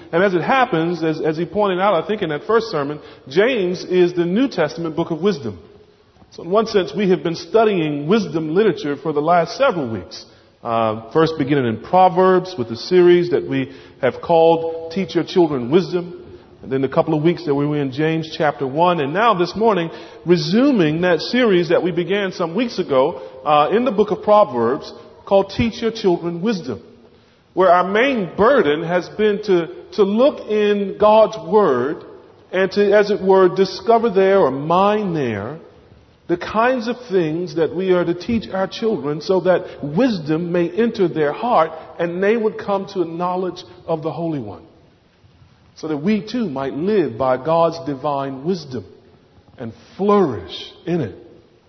And as it happens, as he pointed out, I think in that first sermon, James is the New Testament book of wisdom. So in one sense, we have been studying wisdom literature for the last several weeks. First beginning in Proverbs with the series that we have called Teach Your Children Wisdom. And then a couple of weeks that we were in James chapter 1. And now this morning, resuming that series that we began some weeks ago in the book of Proverbs called Teach Your Children Wisdom, where our main burden has been to look in God's Word and to, as it were, discover there or mine there the kinds of things that we are to teach our children so that wisdom may enter their heart and they would come to a knowledge of the Holy One. So that we too might live by God's divine wisdom and flourish in it.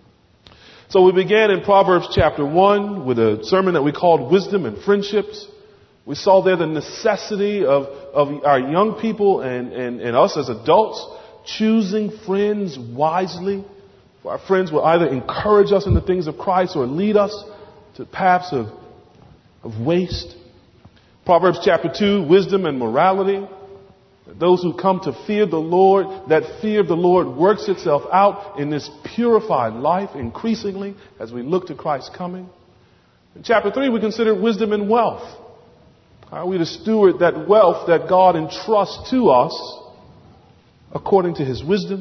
So we began in Proverbs chapter 1 with a sermon that we called Wisdom and Friendships. We saw there the necessity of our young people and us as adults choosing friends wisely. For our friends will either encourage us in the things of Christ or lead us to paths of waste. Proverbs chapter 2, Wisdom and Morality. Those who come to fear the Lord, that fear of the Lord works itself out in this purified life increasingly as we look to Christ's coming. In chapter 3, we consider wisdom and wealth. How are we to steward that wealth that God entrusts to us according to His wisdom?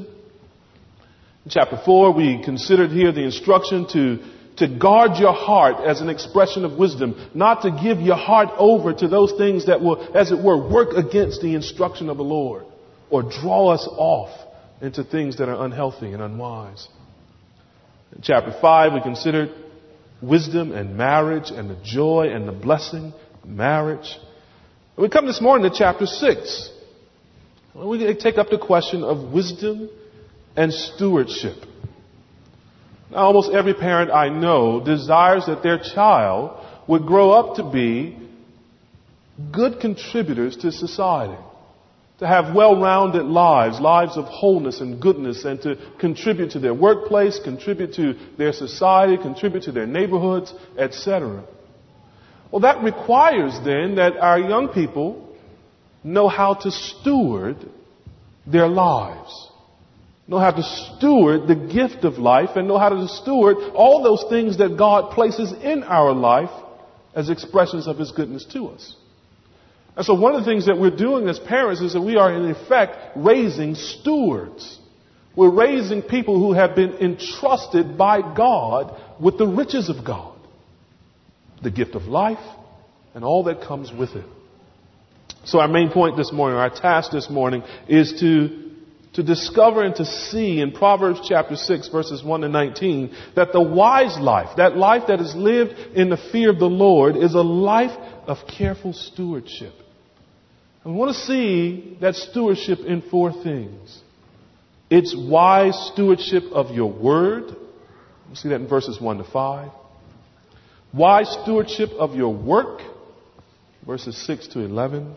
In chapter 4, we considered here the instruction to guard your heart as an expression of wisdom, not to give your heart over to those things that will, as it were, work against the instruction of the Lord or draw us off into things that are unhealthy and unwise. In chapter 5, we considered wisdom and marriage and the joy and the blessing of marriage. And we come this morning to chapter 6. We take up the question of wisdom and stewardship. Now, almost every parent I know desires that their child would grow up to be good contributors to society, to have well-rounded lives of wholeness and goodness, and to contribute to their workplace, contribute to their society, contribute to their neighborhoods, etc. Well, that requires then that our young people know how to steward their lives. Know how to steward the gift of life and know how to steward all those things that God places in our life as expressions of His goodness to us. And so one of the things that we're doing as parents is that we are in effect raising stewards. We're raising people who have been entrusted by God with the riches of God, the gift of life and all that comes with it. So our main point this morning, our task this morning is to discover and to see in Proverbs chapter 6 verses 1 to 19 that the wise life, that life that is lived in the fear of the Lord, is a life of careful stewardship. And we want to see that stewardship in four things. It's wise stewardship of your word. You see that in verses 1 to 5. Wise stewardship of your work, verses 6 to 11.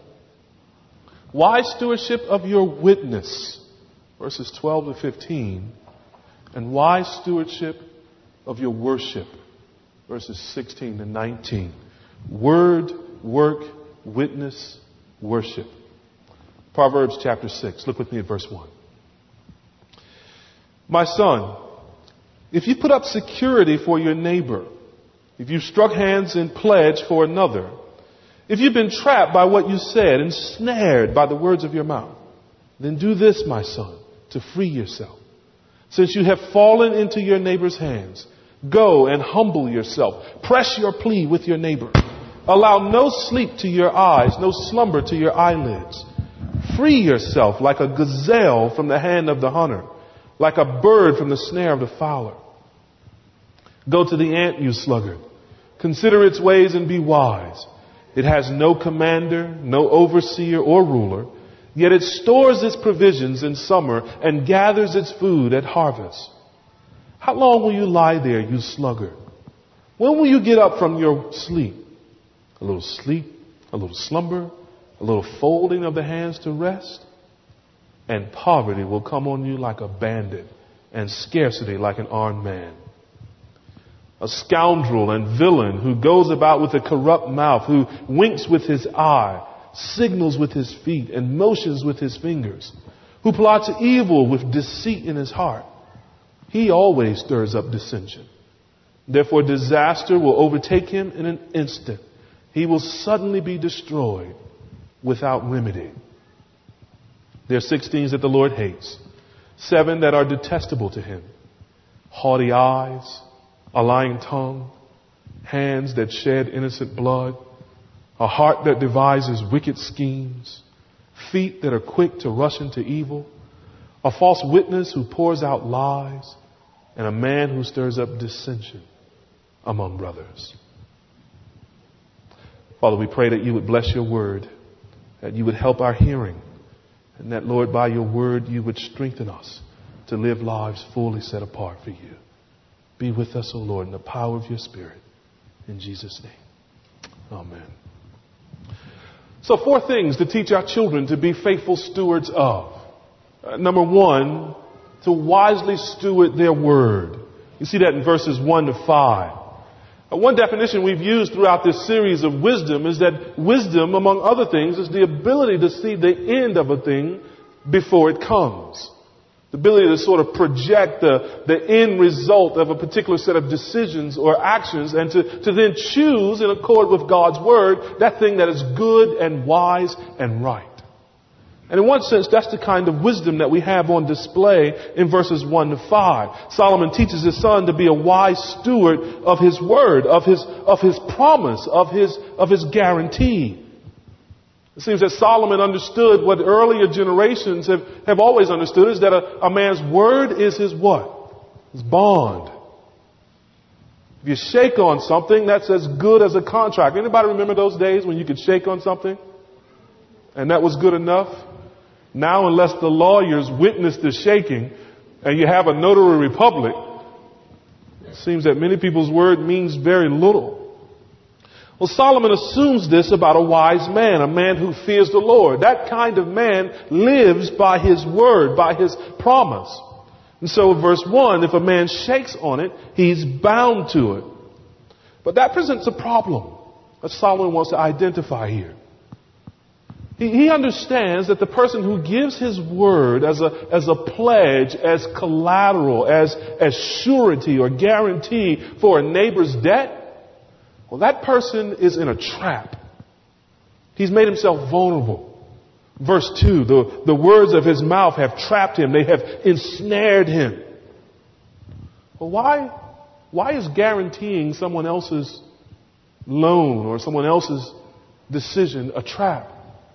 Wise stewardship of your witness, verses 12 to 15, and wise stewardship of your worship, verses 16 to 19. Word, work, witness, worship. Proverbs chapter 6. Look with me at verse 1. My son, if you put up security for your neighbor, if you've struck hands in pledge for another, if you've been trapped by what you said, ensnared by the words of your mouth, then do this, my son, to free yourself. Since you have fallen into your neighbor's hands, go and humble yourself. Press your plea with your neighbor. Allow no sleep to your eyes, no slumber to your eyelids. Free yourself like a gazelle from the hand of the hunter, like a bird from the snare of the fowler. Go to the ant, you sluggard. Consider its ways and be wise. It has no commander, no overseer or ruler. Yet it stores its provisions in summer and gathers its food at harvest. How long will you lie there, you sluggard? When will you get up from your sleep? A little sleep, a little slumber, a little folding of the hands to rest? And poverty will come on you like a bandit, and scarcity like an armed man. A scoundrel and villain who goes about with a corrupt mouth, who winks with his eye, signals with his feet, and motions with his fingers, who plots evil with deceit in his heart. He always stirs up dissension. Therefore, disaster will overtake him in an instant. He will suddenly be destroyed without remedy. There are 6 things that the Lord hates, 7 that are detestable to him: haughty eyes, a lying tongue, hands that shed innocent blood, a heart that devises wicked schemes, feet that are quick to rush into evil, a false witness who pours out lies, and a man who stirs up dissension among brothers. Father, we pray that you would bless your word, that you would help our hearing, and that, Lord, by your word, you would strengthen us to live lives fully set apart for you. Be with us, O Lord, in the power of your Spirit. In Jesus' name, amen. So 4 things to teach our children to be faithful stewards of. Number 1, to wisely steward their word. You see that in verses 1 to 5. One definition we've used throughout this series of wisdom is that wisdom, among other things, is the ability to see the end of a thing before it comes. The ability to sort of project the end result of a particular set of decisions or actions, and to then choose in accord with God's word that thing that is good and wise and right. And in one sense, that's the kind of wisdom that we have on display in verses 1 to 5. Solomon teaches his son to be a wise steward of his word, of his promise, of his guarantee. It seems that Solomon understood what earlier generations have always understood, is that a man's word is his what? His bond. If you shake on something, that's as good as a contract. Anybody remember those days when you could shake on something and that was good enough? Now, unless the lawyers witness the shaking and you have a notary public, it seems that many people's word means very little. Well, Solomon assumes this about a wise man, a man who fears the Lord. That kind of man lives by his word, by his promise. And so in verse 1, if a man shakes on it, he's bound to it. But that presents a problem that Solomon wants to identify here. He understands that the person who gives his word as a pledge, as collateral, as surety or guarantee for a neighbor's debt, well, that person is in a trap. He's made himself vulnerable. Verse 2, the words of his mouth have trapped him. They have ensnared him. Well, why is guaranteeing someone else's loan or someone else's decision a trap?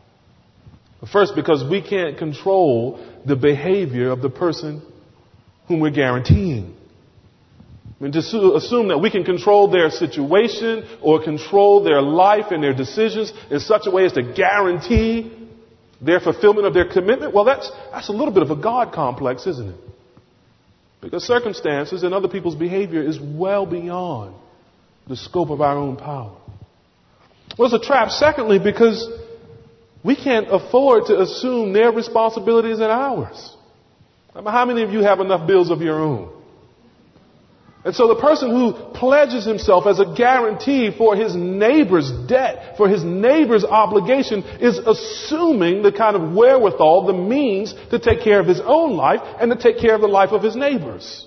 First, because we can't control the behavior of the person whom we're guaranteeing. I mean, to assume that we can control their situation or control their life and their decisions in such a way as to guarantee their fulfillment of their commitment, well, that's a little bit of a God complex, isn't it? Because circumstances and other people's behavior is well beyond the scope of our own power. Well, it's a trap, secondly, because we can't afford to assume their responsibilities and ours. I mean, how many of you have enough bills of your own? And so the person who pledges himself as a guarantee for his neighbor's debt, for his neighbor's obligation, is assuming the kind of wherewithal, the means to take care of his own life and to take care of the life of his neighbors.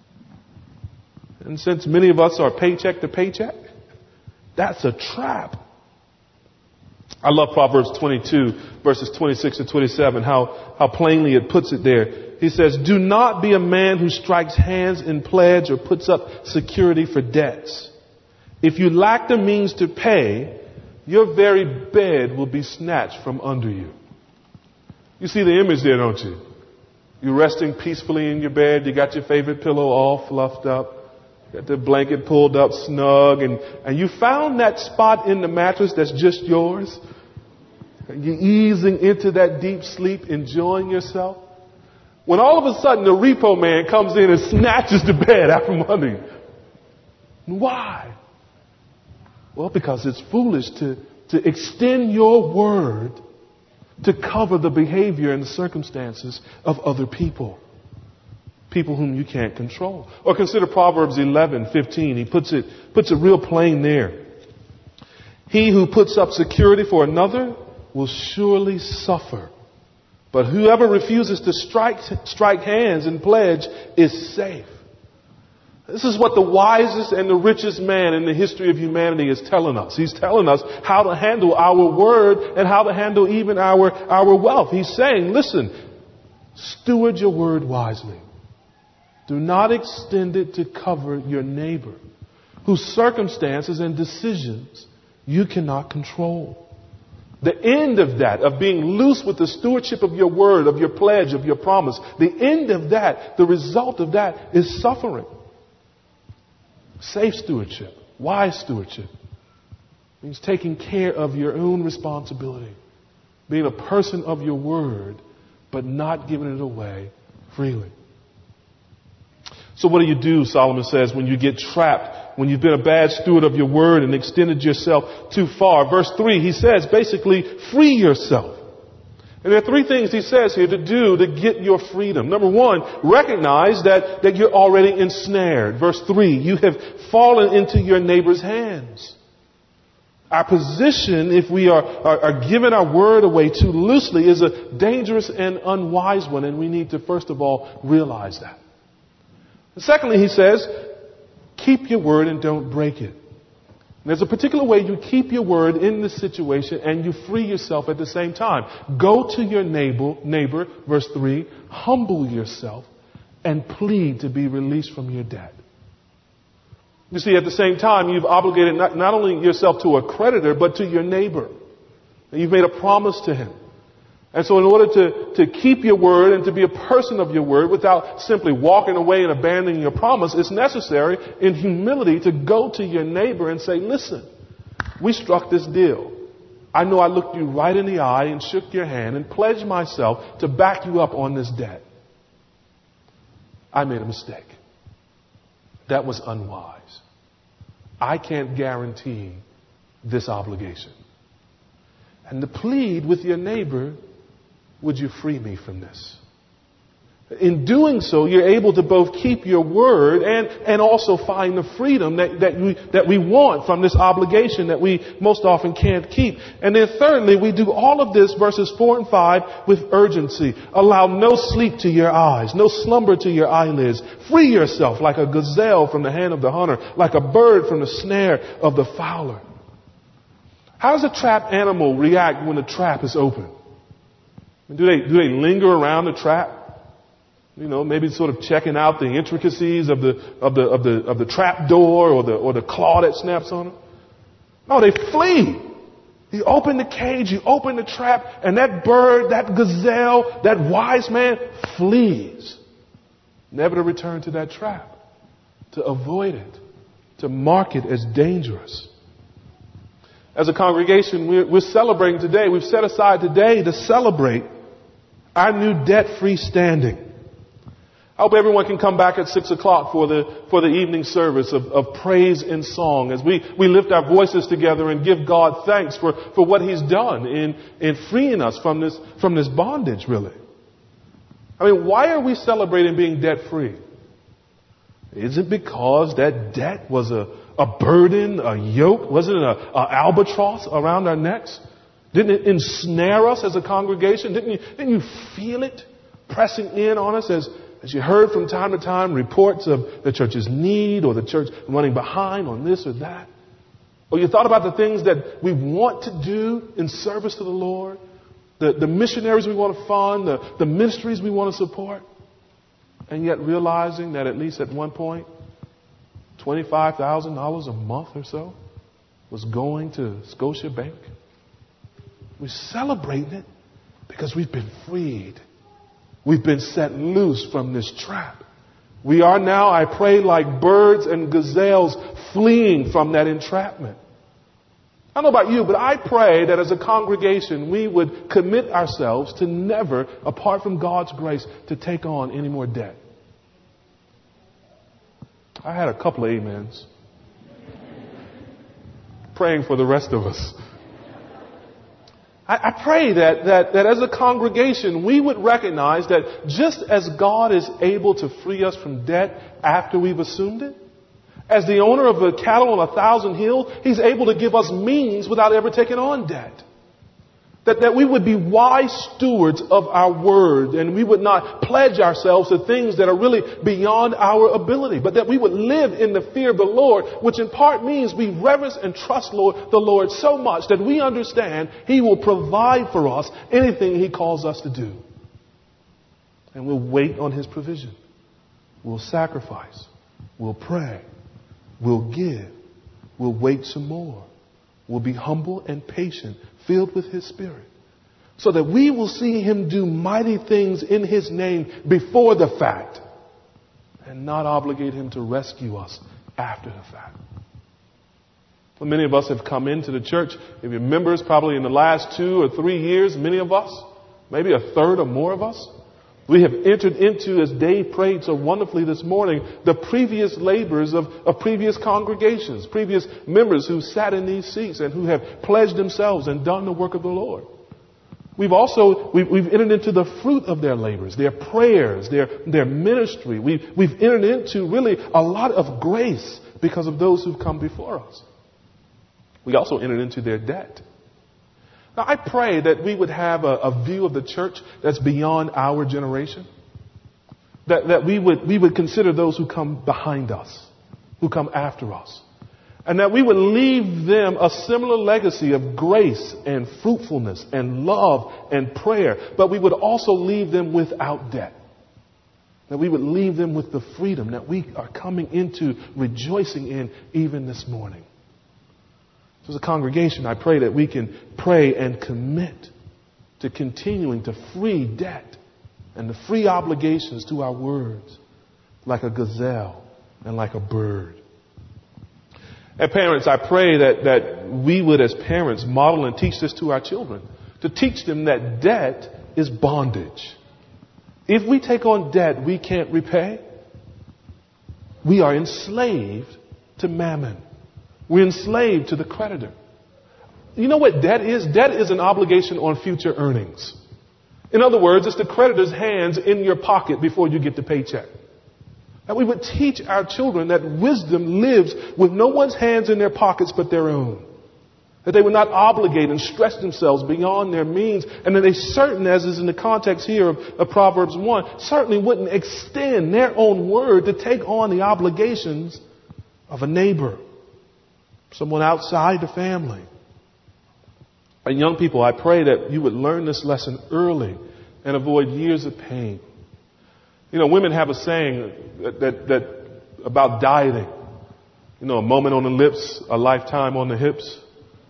And since many of us are paycheck to paycheck, that's a trap. I love Proverbs 22, verses 26 to 27, how plainly it puts it there. He says, "Do not be a man who strikes hands in pledge or puts up security for debts. If you lack the means to pay, your very bed will be snatched from under you." You see the image there, don't you? You're resting peacefully in your bed. You got your favorite pillow all fluffed up. Got the blanket pulled up snug, and you found that spot in the mattress that's just yours. You're easing into that deep sleep, enjoying yourself. When all of a sudden the repo man comes in and snatches the bed out from under you. Why? Well, because it's foolish to extend your word to cover the behavior and the circumstances of other people. People whom you can't control. Or consider Proverbs 11:15. He puts it real plain there. He who puts up security for another will surely suffer. But whoever refuses to strike hands and pledge is safe. This is what the wisest and the richest man in the history of humanity is telling us. He's telling us how to handle our word and how to handle even our wealth. He's saying, listen, steward your word wisely. Do not extend it to cover your neighbor, whose circumstances and decisions you cannot control. The end of that, of being loose with the stewardship of your word, of your pledge, of your promise, the end of that, the result of that is suffering. Safe stewardship, wise stewardship, means taking care of your own responsibility, being a person of your word, but not giving it away freely. So what do? Solomon says, when you get trapped, when you've been a bad steward of your word and extended yourself too far? Verse 3, he says, basically, free yourself. And there are three things he says here to do to get your freedom. Number one, recognize that you're already ensnared. Verse 3, you have fallen into your neighbor's hands. Our position, if we are giving our word away too loosely, is a dangerous and unwise one, and we need to first of all realize that. And secondly, he says, keep your word and don't break it. There's a particular way you keep your word in this situation and you free yourself at the same time. Go to your neighbor, verse 3, humble yourself and plead to be released from your debt. You see, at the same time, you've obligated not only yourself to a creditor, but to your neighbor. And you've made a promise to him. And so in order to keep your word and to be a person of your word without simply walking away and abandoning your promise, it's necessary in humility to go to your neighbor and say, listen, we struck this deal. I know I looked you right in the eye and shook your hand and pledged myself to back you up on this debt. I made a mistake. That was unwise. I can't guarantee this obligation. And to plead with your neighbor, would you free me from this? In doing so, you're able to both keep your word and also find the freedom that we want from this obligation that we most often can't keep. And then thirdly, we do all of this, verses 4 and 5, with urgency. Allow no sleep to your eyes, no slumber to your eyelids. Free yourself like a gazelle from the hand of the hunter, like a bird from the snare of the fowler. How does a trapped animal react when the trap is open? Do they linger around the trap? You know, maybe sort of checking out the intricacies of the trap door or the claw that snaps on them? No, they flee. You open the cage, you open the trap, and that bird, that gazelle, that wise man flees. Never to return to that trap, to avoid it, to mark it as dangerous. As a congregation, we're celebrating today. We've set aside today to celebrate our new debt-free standing. I hope everyone can come back at 6 o'clock for the evening service of praise and song as we lift our voices together and give God thanks for what He's done in freeing us from this bondage, really. I mean, why are we celebrating being debt-free? Is it because that debt was a burden, a yoke? Wasn't it an albatross around our necks? Didn't it ensnare us as a congregation? Didn't you feel it pressing in on us as you heard from time to time reports of the church's need or the church running behind on this or that? Or you thought about the things that we want to do in service to the Lord? The missionaries we want to fund, the ministries we want to support? And yet realizing that at least at one point, $25,000 a month or so was going to Scotia Bank. We're celebrating it because we've been freed. We've been set loose from this trap. We are now, I pray, like birds and gazelles fleeing from that entrapment. I don't know about you, but I pray that as a congregation we would commit ourselves to never, apart from God's grace, to take on any more debt. I had a couple of amens. Praying for the rest of us. I pray that as a congregation we would recognize that just as God is able to free us from debt after we've assumed it, as the owner of the cattle on 1,000 hills, He's able to give us means without ever taking on debt. That we would be wise stewards of our word, and we would not pledge ourselves to things that are really beyond our ability, but that we would live in the fear of the Lord, which in part means we reverence and trust the Lord so much that we understand He will provide for us anything He calls us to do. And we'll wait on His provision. We'll sacrifice. We'll pray. We'll give. We'll wait some more. We'll be humble and patient, filled with His Spirit, so that we will see Him do mighty things in His name before the fact, and not obligate Him to rescue us after the fact. Well, many of us have come into the church, if you're members, probably in the last 2 or 3 years, many of us, maybe a third or more of us, we have entered into, as Dave prayed so wonderfully this morning, the previous labors of previous congregations, previous members who sat in these seats and who have pledged themselves and done the work of the Lord. We've entered into the fruit of their labors, their prayers, their ministry. We've entered into really a lot of grace because of those who've come before us. We also entered into their debt. Now, I pray that we would have a view of the church that's beyond our generation. That we would consider those who come behind us, who come after us. And that we would leave them a similar legacy of grace and fruitfulness and love and prayer. But we would also leave them without debt. That we would leave them with the freedom that we are coming into rejoicing in even this morning. As a congregation, I pray that we can pray and commit to continuing to free debt and to free obligations to our words like a gazelle and like a bird. And parents, I pray that we would as parents model and teach this to our children, to teach them that debt is bondage. If we take on debt we can't repay, we are enslaved to mammon. We're enslaved to the creditor. You know what debt is? Debt is an obligation on future earnings. In other words, it's the creditor's hands in your pocket before you get the paycheck. And we would teach our children that wisdom lives with no one's hands in their pockets but their own. That they would not obligate and stretch themselves beyond their means. And that they certainly, as is in the context here of Proverbs 1, certainly wouldn't extend their own word to take on the obligations of a neighbor, someone outside the family. And young people, I pray that you would learn this lesson early and avoid years of pain. You know, women have a saying that about dieting. You know, a moment on the lips, a lifetime on the hips.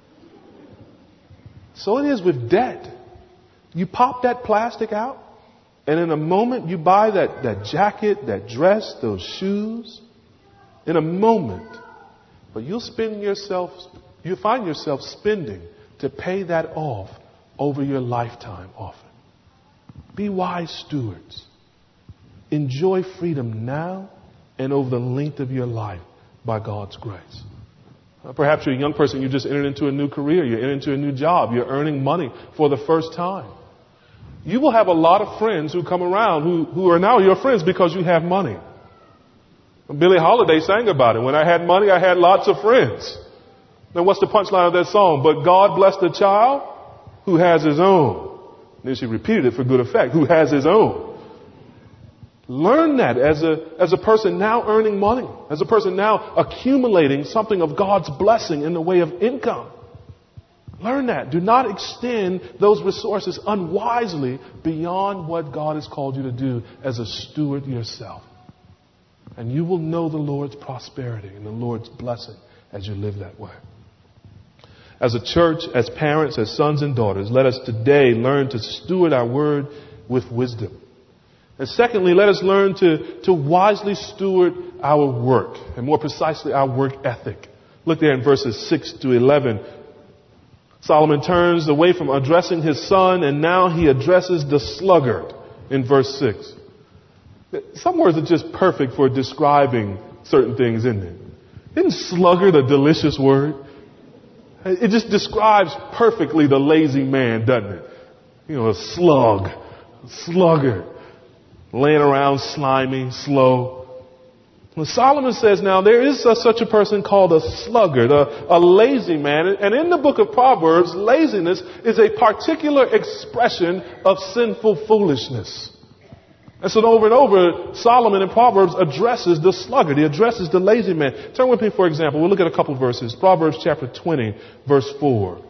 So it is with debt. You pop that plastic out, and in a moment you buy that jacket, that dress, those shoes. In a moment. But you'll find yourself spending to pay that off over your lifetime often. Be wise stewards. Enjoy freedom now and over the length of your life by God's grace. Perhaps you're a young person, you just entered into a new career, you entered into a new job, you're earning money for the first time. You will have a lot of friends who come around who are now your friends because you have money. Billie Holiday sang about it. When I had money, I had lots of friends. Then what's the punchline of that song? But God bless the child who has his own. Then she repeated it for good effect. Who has his own. Learn that as a person now earning money. As a person now accumulating something of God's blessing in the way of income. Learn that. Do not extend those resources unwisely beyond what God has called you to do as a steward yourself. And you will know the Lord's prosperity and the Lord's blessing as you live that way. As a church, as parents, as sons and daughters, let us today learn to steward our word with wisdom. And secondly, let us learn to wisely steward our work, and more precisely our work ethic. Look there in verses 6 to 11. Solomon turns away from addressing his son, and now he addresses the sluggard in verse 6. Some words are just perfect for describing certain things, isn't it? Isn't sluggard a delicious word? It just describes perfectly the lazy man, doesn't it? You know, a sluggard, laying around slimy, slow. Solomon says now there is such a person called a sluggard, a lazy man. And in the book of Proverbs, laziness is a particular expression of sinful foolishness. And so over and over, Solomon in Proverbs addresses the sluggard. He addresses the lazy man. Turn with me, for example. We'll look at a couple verses. Proverbs chapter 20, verse 4.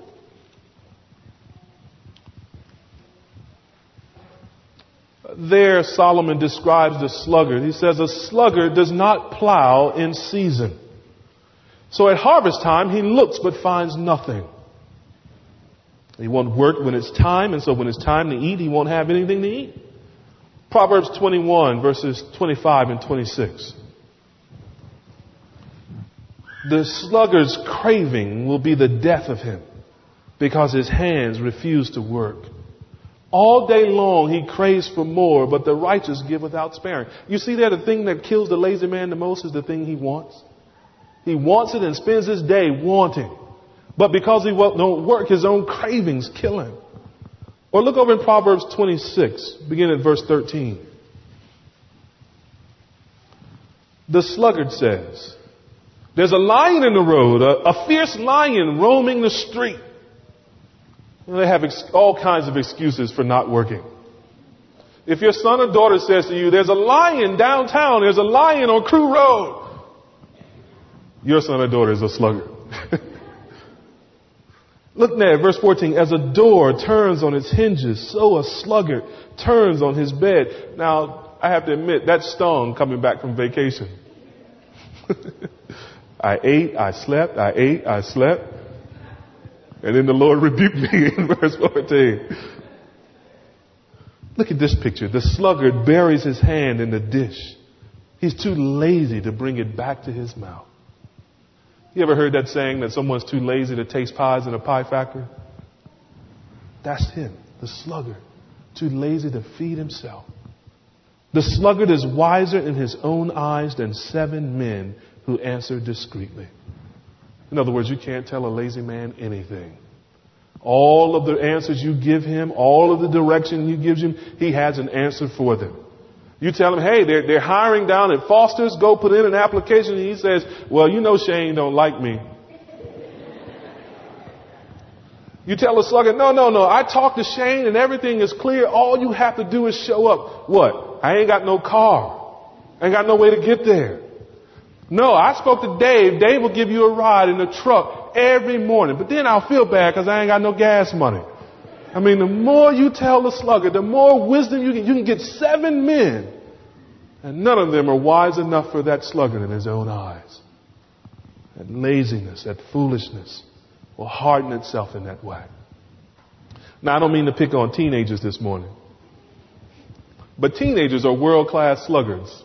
There, Solomon describes the sluggard. He says, a sluggard does not plow in season. So at harvest time, he looks but finds nothing. He won't work when it's time, and so when it's time to eat, he won't have anything to eat. Proverbs 21, verses 25 and 26. The sluggard's craving will be the death of him, because his hands refuse to work. All day long he craves for more, but the righteous give without sparing. You see there, the thing that kills the lazy man the most is the thing he wants. He wants it and spends his day wanting. But because he don't work, his own cravings kill him. Or look over in Proverbs 26, begin at verse 13. The sluggard says, there's a lion in the road, a fierce lion roaming the street. They have all kinds of excuses for not working. If your son or daughter says to you, there's a lion downtown, there's a lion on Crew Road, your son or daughter is a sluggard. Look there, verse 14. As a door turns on its hinges, so a sluggard turns on his bed. Now, I have to admit, that stung coming back from vacation. I ate, I slept, I ate, I slept. And then the Lord rebuked me in verse 14. Look at this picture. The sluggard buries his hand in the dish. He's too lazy to bring it back to his mouth. You ever heard that saying that someone's too lazy to taste pies in a pie factory? That's him, the sluggard. Too lazy to feed himself. The sluggard is wiser in his own eyes than 7 men who answer discreetly. In other words, you can't tell a lazy man anything. All of the answers you give him, all of the direction you give him, he has an answer for them. You tell him, hey, they're hiring down at Foster's, go put in an application, and he says, well, you know Shane don't like me. You tell the sluggard, no, I talked to Shane and everything is clear. All you have to do is show up. What? I ain't got no car. I ain't got no way to get there. No, I spoke to Dave. Dave will give you a ride in the truck every morning. But then I'll feel bad because I ain't got no gas money. I mean, the more you tell the sluggard, the more wisdom you can get 7 men. And none of them are wise enough for that sluggard in his own eyes. That laziness, that foolishness will harden itself in that way. Now, I don't mean to pick on teenagers this morning. But teenagers are world-class sluggards.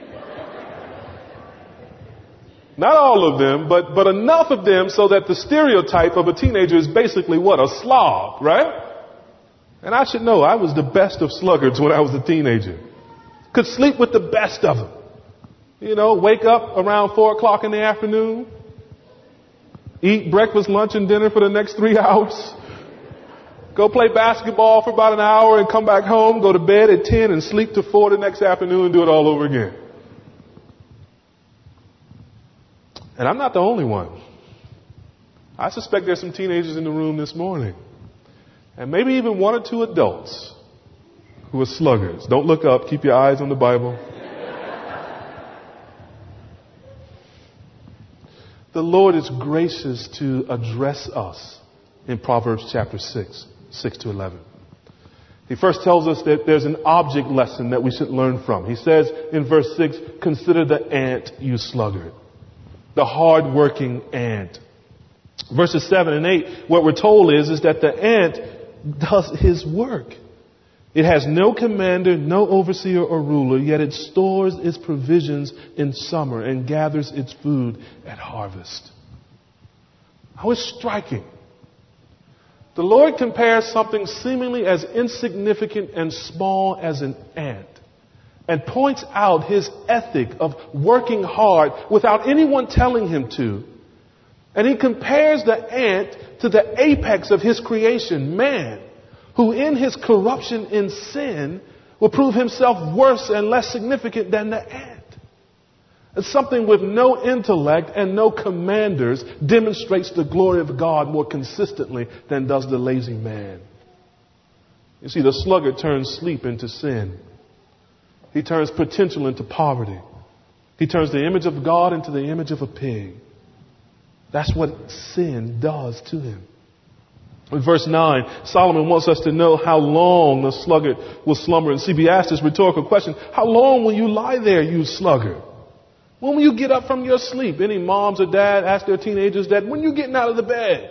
Not all of them, but enough of them so that the stereotype of a teenager is basically what? A slob, right? And I should know, I was the best of sluggards when I was a teenager. Could sleep with the best of them. You know, wake up around 4 o'clock in the afternoon. Eat breakfast, lunch, and dinner for the next 3 hours. Go play basketball for about an hour and come back home, go to bed at 10 and sleep till 4 the next afternoon and do it all over again. And I'm not the only one. I suspect there's some teenagers in the room this morning. And maybe even 1 or 2 adults who are sluggards. Don't look up. Keep your eyes on the Bible. The Lord is gracious to address us in Proverbs chapter 6 to 11. He first tells us that there's an object lesson that we should learn from. He says in verse 6, consider the ant, you sluggard. The hard-working ant. Verses 7 and 8, what we're told is that the ant does his work. It has no commander, no overseer or ruler, yet it stores its provisions in summer and gathers its food at harvest. How is striking. The Lord compares something seemingly as insignificant and small as an ant and points out his ethic of working hard without anyone telling him to. And he compares the ant to the apex of his creation, man, who in his corruption in sin will prove himself worse and less significant than the ant. Something with no intellect and no commanders demonstrates the glory of God more consistently than does the lazy man. You see, the sluggard turns sleep into sin. He turns potential into poverty. He turns the image of God into the image of a pig. That's what sin does to him. In verse 9, Solomon wants us to know how long the sluggard will slumber. And CB asked this rhetorical question, how long will you lie there, you sluggard? When will you get up from your sleep? Any moms or dad ask their teenagers that, when are you getting out of the bed?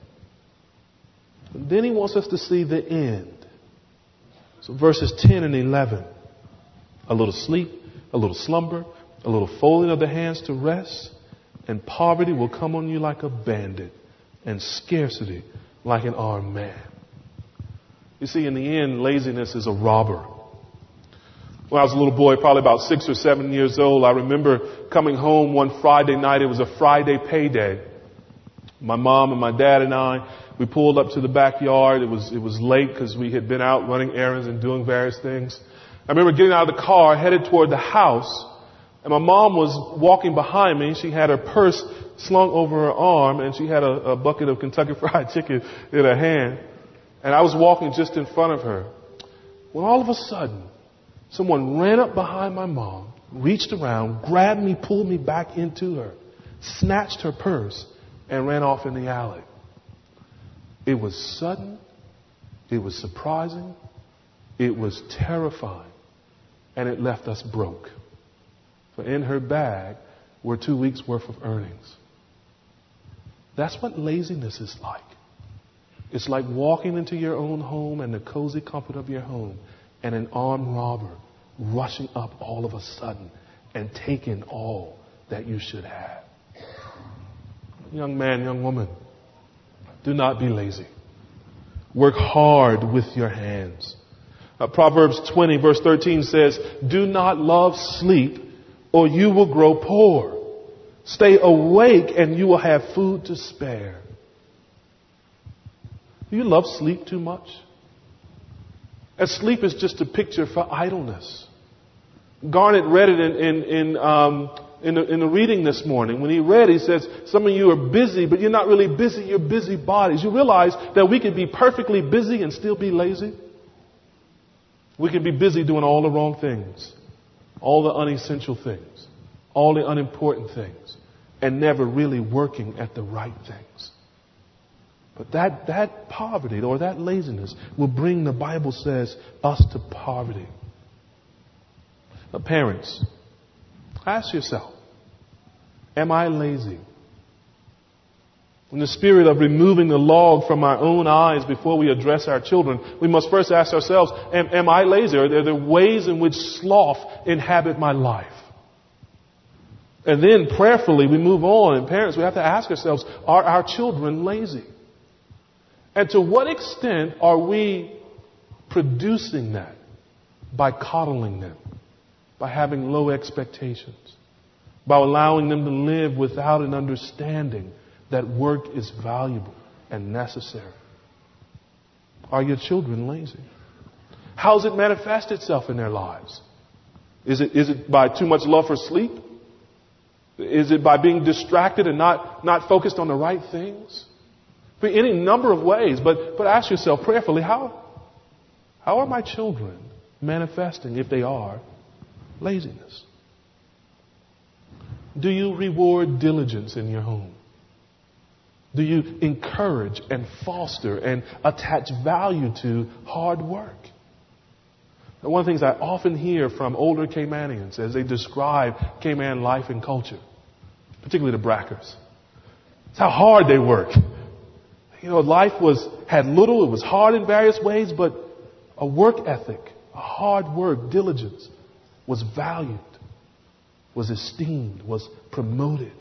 And then he wants us to see the end. So verses 10 and 11. A little sleep, a little slumber, a little folding of the hands to rest, and poverty will come on you like a bandit, and scarcity like an armed man. You see, in the end, laziness is a robber. When I was a little boy, probably about 6 or 7 years old, I remember coming home one Friday night. It was a Friday payday. My mom and my dad and we pulled up to the backyard. It was late because we had been out running errands and doing various things. I remember getting out of the car, headed toward the house, and my mom was walking behind me. She had her purse slung over her arm, and she had a bucket of Kentucky Fried Chicken in her hand. And I was walking just in front of her, when all of a sudden, someone ran up behind my mom, reached around, grabbed me, pulled me back into her, snatched her purse, and ran off in the alley. It was sudden. It was surprising. It was terrifying. And it left us broke. For in her bag were 2 weeks' worth of earnings. That's what laziness is like. It's like walking into your own home and the cozy comfort of your home, and an armed robber rushing up all of a sudden and taking all that you should have. Young man, young woman, do not be lazy. Work hard with your hands. Proverbs 20 verse 13 says, do not love sleep or you will grow poor. Stay awake and you will have food to spare. Do you love sleep too much? And sleep is just a picture for idleness. Garnett read it in the reading this morning. When he read, he says, some of you are busy, but you're not really busy. You're busy bodies. You realize that we could be perfectly busy and still be lazy? We could be busy doing all the wrong things, all the unessential things, all the unimportant things, and never really working at the right things. But that poverty or that laziness will bring, the Bible says, us to poverty. Now, parents, ask yourself, am I lazy? In the spirit of removing the log from our own eyes before we address our children, we must first ask ourselves, am I lazy? Are there ways in which sloth inhabit my life? And then prayerfully we move on. And parents, we have to ask ourselves, are our children lazy? And to what extent are we producing that by coddling them, by having low expectations, by allowing them to live without an understanding that work is valuable and necessary? Are your children lazy? How does it manifest itself in their lives? Is it by too much love for sleep? Is it by being distracted and not focused on the right things? For any number of ways, but ask yourself prayerfully, how are my children manifesting, if they are, laziness? Do you reward diligence in your home? Do you encourage and foster and attach value to hard work? Now, one of the things I often hear from older Caymanians as they describe Cayman life and culture, particularly the Brackers, it's how hard they work. You know, life had little, it was hard in various ways, but a work ethic, a hard work, diligence was valued, was esteemed, was promoted.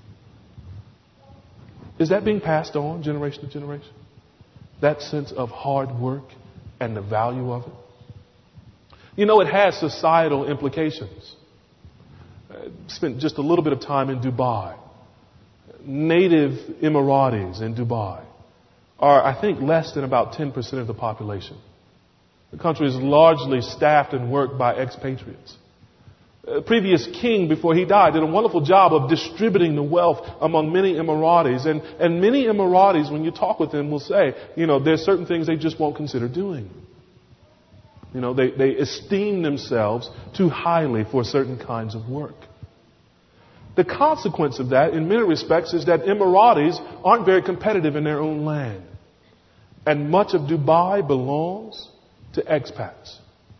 Is that being passed on generation to generation? That sense of hard work and the value of it? You know, it has societal implications. Spent just a little bit of time in Dubai. Native Emiratis in Dubai are, I think, less than about 10% of the population. The country is largely staffed and worked by expatriates. previous king before he died did a wonderful job of distributing the wealth among many Emiratis. And many Emiratis, when you talk with them, will say, there's certain things they just won't consider doing. They esteem themselves too highly for certain kinds of work. The consequence of that, in many respects, is that Emiratis aren't very competitive in their own land. And much of Dubai belongs to expats.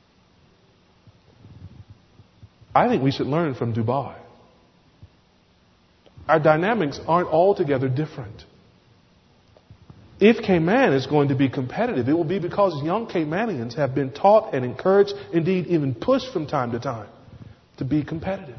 I think we should learn from Dubai. Our dynamics aren't altogether different. If Cayman is going to be competitive, it will be because young Caymanians have been taught and encouraged, indeed even pushed from time to time, to be competitive.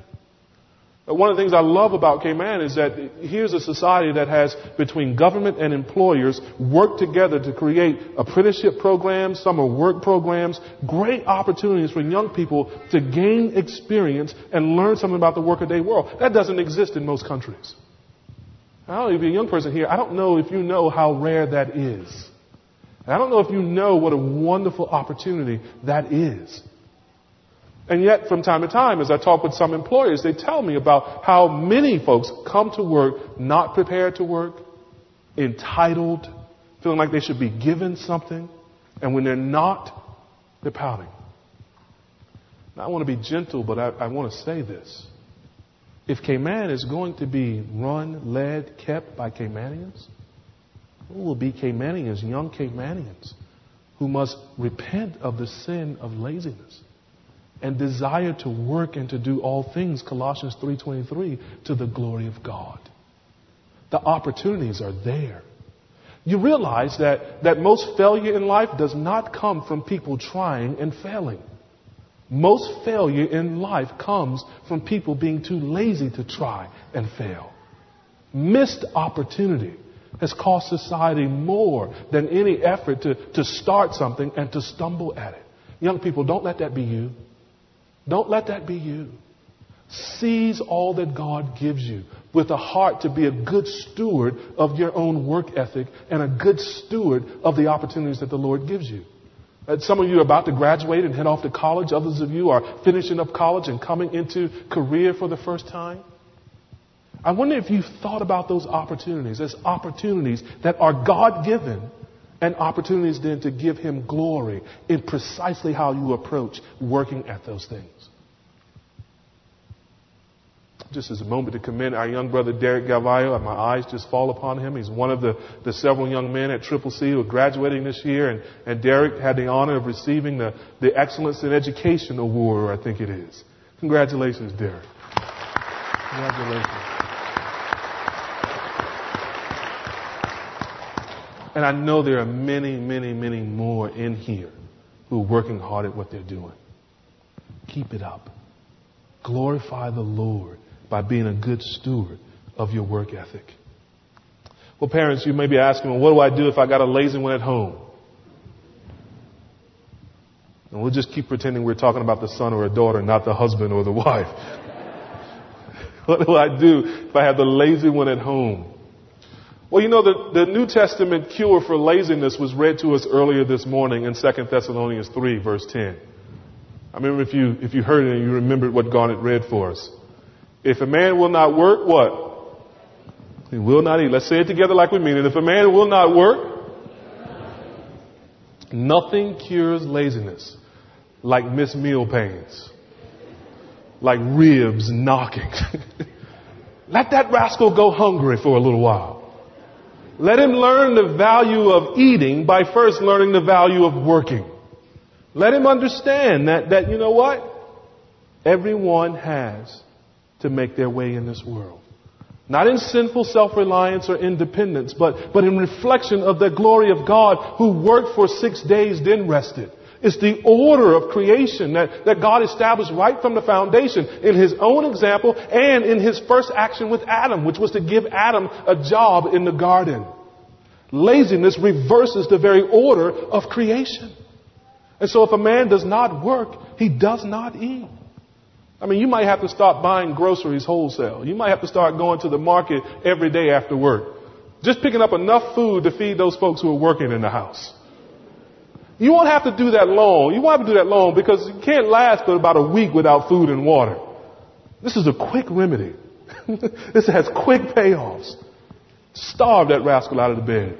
One of the things I love about Cayman is that here's a society that has, between government and employers, worked together to create apprenticeship programs, summer work programs, great opportunities for young people to gain experience and learn something about the workaday world. That doesn't exist in most countries. I don't know if you're a young person here, I don't know if you know how rare that is. And I don't know if you know what a wonderful opportunity that is. And yet, from time to time, as I talk with some employers, they tell me about how many folks come to work not prepared to work, entitled, feeling like they should be given something, and when they're not, they're pouting. Now, I want to be gentle, but I want to say this. If Cayman is going to be run, led, kept by Caymanians, it will be Caymanians, young Caymanians, who must repent of the sin of laziness and desire to work and to do all things, Colossians 3:23, to the glory of God. The opportunities are there. You realize that most failure in life does not come from people trying and failing. Most failure in life comes from people being too lazy to try and fail. Missed opportunity has cost society more than any effort to start something and to stumble at it. Young people, don't let that be you. Don't let that be you. Seize all that God gives you with a heart to be a good steward of your own work ethic and a good steward of the opportunities that the Lord gives you. Some of you are about to graduate and head off to college. Others of you are finishing up college and coming into career for the first time. I wonder if you've thought about those opportunities as opportunities that are God-given and opportunities then to give Him glory in precisely how you approach working at those things. Just as a moment to commend our young brother Derek Galvayo, my eyes just fall upon him. He's one of the several young men at Triple C who are graduating this year, and Derek had the honor of receiving the Excellence in Education Award, I think it is. Congratulations, Derek. Congratulations. And I know there are many, many, many more in here who are working hard at what they're doing. Keep it up. Glorify the Lord by being a good steward of your work ethic. Well, parents, you may be asking, well, what do I do if I got a lazy one at home? And we'll just keep pretending we're talking about the son or a daughter, not the husband or the wife. What do I do if I have the lazy one at home? Well, you know, the New Testament cure for laziness was read to us earlier this morning in 2 Thessalonians 3, verse 10. I remember if you heard it and you remembered what Garnet read for us. If a man will not work, what? He will not eat. Let's say it together like we mean it. If a man will not work, nothing cures laziness like missed meal pains, like ribs knocking. Let that rascal go hungry for a little while. Let him learn the value of eating by first learning the value of working. Let him understand that you know what? Everyone has to make their way in this world. Not in sinful self-reliance or independence, but in reflection of the glory of God who worked for 6 days, then rested. It's the order of creation that God established right from the foundation in His own example and in His first action with Adam, which was to give Adam a job in the garden. Laziness reverses the very order of creation. And so if a man does not work, he does not eat. I mean, you might have to stop buying groceries wholesale. You might have to start going to the market every day after work. Just picking up enough food to feed those folks who are working in the house. You won't have to do that long. You won't have to do that long because you can't last but about a week without food and water. This is a quick remedy. This has quick payoffs. Starve that rascal out of the bed.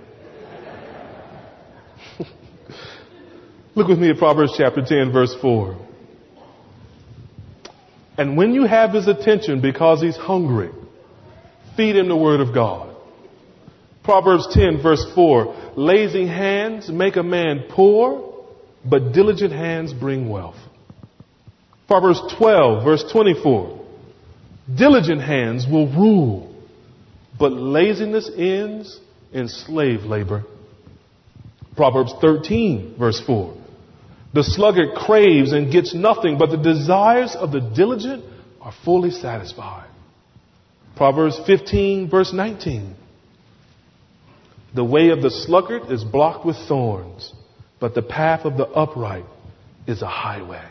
Look with me at Proverbs chapter 10, verse 4. And when you have his attention because he's hungry, feed him the word of God. Proverbs 10, verse 4. Lazy hands make a man poor, but diligent hands bring wealth. Proverbs 12, verse 24. Diligent hands will rule, but laziness ends in slave labor. Proverbs 13, verse 4. The sluggard craves and gets nothing, but the desires of the diligent are fully satisfied. Proverbs 15, verse 19. The way of the sluggard is blocked with thorns, but the path of the upright is a highway.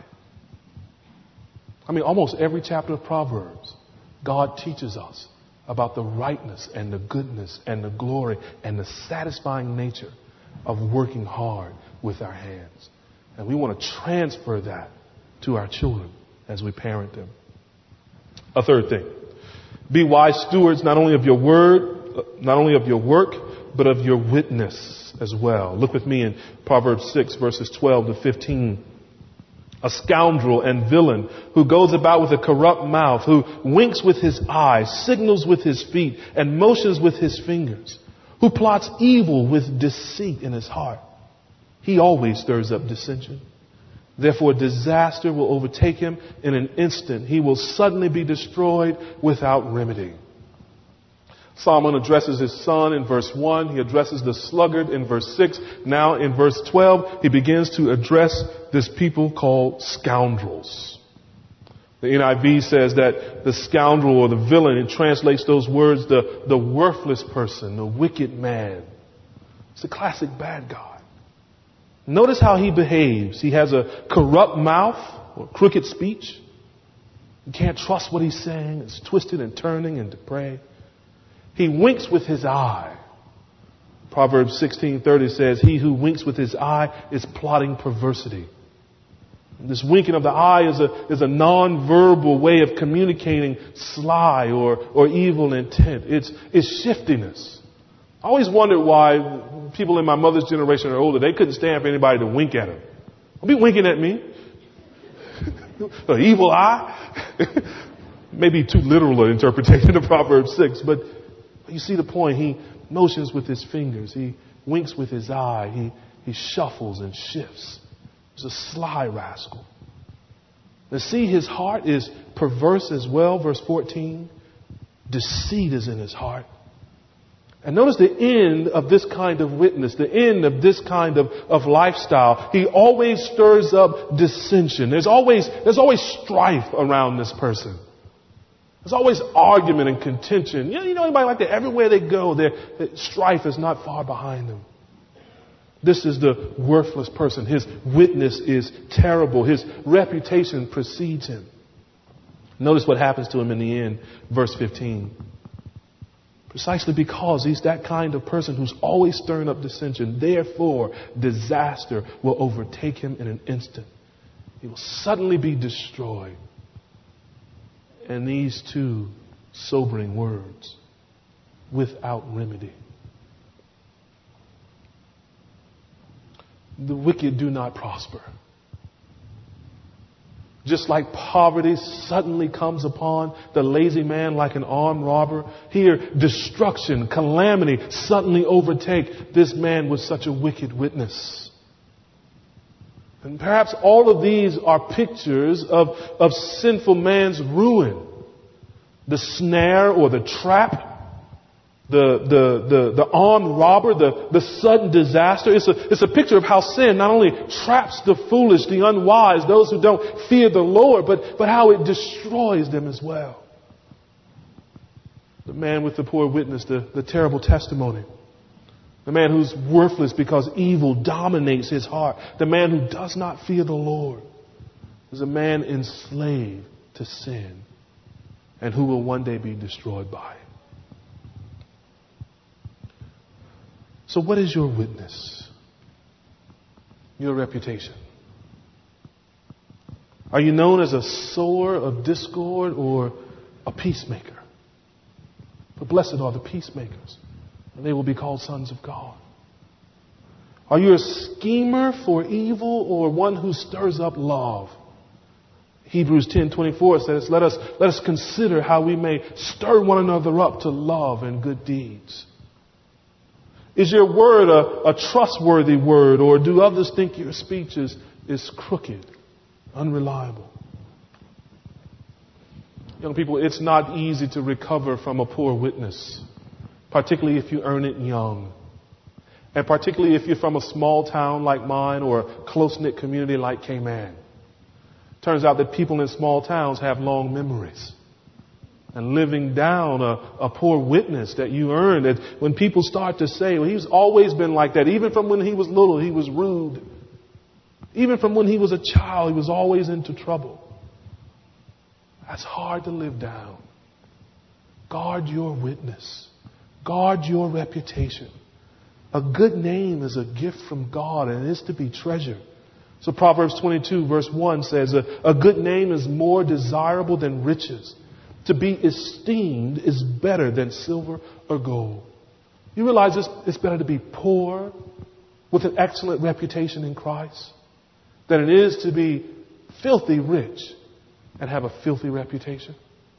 I mean, almost every chapter of Proverbs, God teaches us about the rightness and the goodness and the glory and the satisfying nature of working hard with our hands. And we want to transfer that to our children as we parent them. A third thing, be wise stewards not only of your word, not only of your work, but of your witness as well. Look with me in Proverbs 6, verses 12 to 15. A scoundrel and villain who goes about with a corrupt mouth, who winks with his eyes, signals with his feet, and motions with his fingers, who plots evil with deceit in his heart. He always stirs up dissension. Therefore, disaster will overtake him in an instant. He will suddenly be destroyed without remedy. Solomon addresses his son in verse 1. He addresses the sluggard in verse 6. Now in verse 12, he begins to address this people called scoundrels. The NIV says that the scoundrel or the villain, it translates those words, the worthless person, the wicked man. It's a classic bad guy. Notice how he behaves. He has a corrupt mouth or crooked speech. You can't trust what he's saying. It's twisted and turning and depraved. He winks with his eye. Proverbs 16:30 says, he who winks with his eye is plotting perversity. This winking of the eye is a non-verbal way of communicating sly or evil intent. It's shiftiness. I always wondered why people in my mother's generation or older, they couldn't stand for anybody to wink at them. Don't be winking at me. An evil eye. Maybe too literal an interpretation of Proverbs 6, but you see the point. He motions with his fingers. He winks with his eye. He shuffles and shifts. He's a sly rascal. Now see, his heart is perverse as well. Verse 14. Deceit is in his heart. And notice the end of this kind of witness, the end of this kind of lifestyle. He always stirs up dissension. There's always strife around this person. There's always argument and contention. You know anybody like that? Everywhere they go, strife is not far behind them. This is the worthless person. His witness is terrible. His reputation precedes him. Notice what happens to him in the end. Verse 15. Precisely because he's that kind of person who's always stirring up dissension. Therefore, disaster will overtake him in an instant. He will suddenly be destroyed. And these two sobering words, without remedy. The wicked do not prosper. Just like poverty suddenly comes upon the lazy man like an armed robber, here destruction, calamity suddenly overtake this man with such a wicked witness. And perhaps all of these are pictures of sinful man's ruin. The snare or the trap, the armed robber, the sudden disaster. It's a picture of how sin not only traps the foolish, the unwise, those who don't fear the Lord, but how it destroys them as well. The man with the poor witness, the terrible testimony. The man who's worthless because evil dominates his heart. The man who does not fear the Lord is a man enslaved to sin and who will one day be destroyed by it. So what is your witness? Your reputation? Are you known as a sower of discord or a peacemaker? For blessed are the peacemakers, and they will be called sons of God. Are you a schemer for evil or one who stirs up love? Hebrews 10:24 says, let us consider how we may stir one another up to love and good deeds. Is your word a trustworthy word, or do others think your speech is crooked, unreliable? Young people, it's not easy to recover from a poor witness, particularly if you earn it young. And particularly if you're from a small town like mine or a close-knit community like Cayman. Turns out that people in small towns have long memories. And living down a poor witness that you earned, that when people start to say, well, he's always been like that. Even from when he was little, he was rude. Even from when he was a child, he was always into trouble. That's hard to live down. Guard your witness. Guard your reputation. A good name is a gift from God and it is to be treasured. So Proverbs 22 verse 1 says, a good name is more desirable than riches. To be esteemed is better than silver or gold. You realize it's better to be poor with an excellent reputation in Christ than it is to be filthy rich and have a filthy reputation.